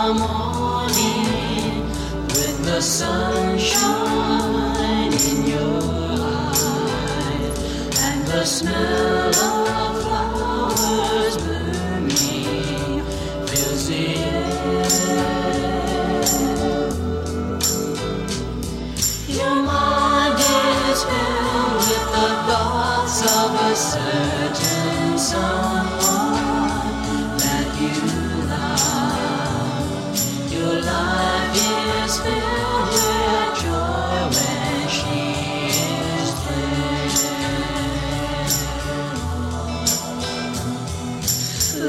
morning with the sunshine in your eyes and the smell of flowers blooming fills the air. Your mind is filled with the thoughts of a certain someone that you love. Your life is filled with joy when she is there.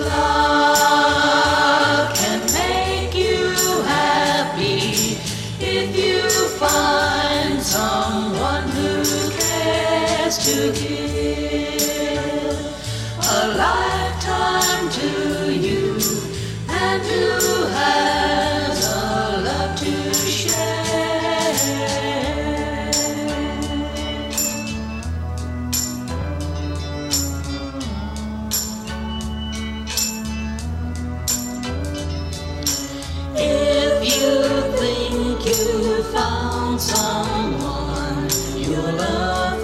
Love can make you happy if you find someone who cares to give a lifetime to you and who has a love to share. If you think you found someone you'll love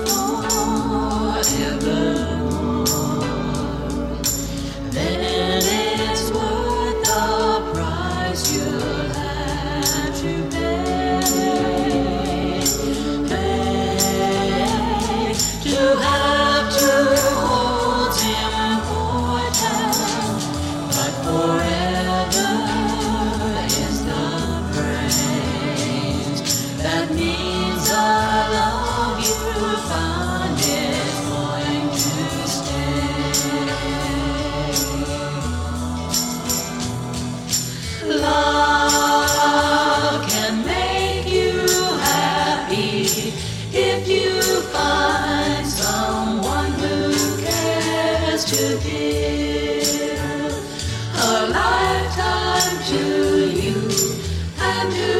forevermore, then it's worth the price you'll have to pay. To have two holds important, but forever is the phrase that means the love you find is going to stay. Love can make you happy if you find someone who cares to give a lifetime to you and who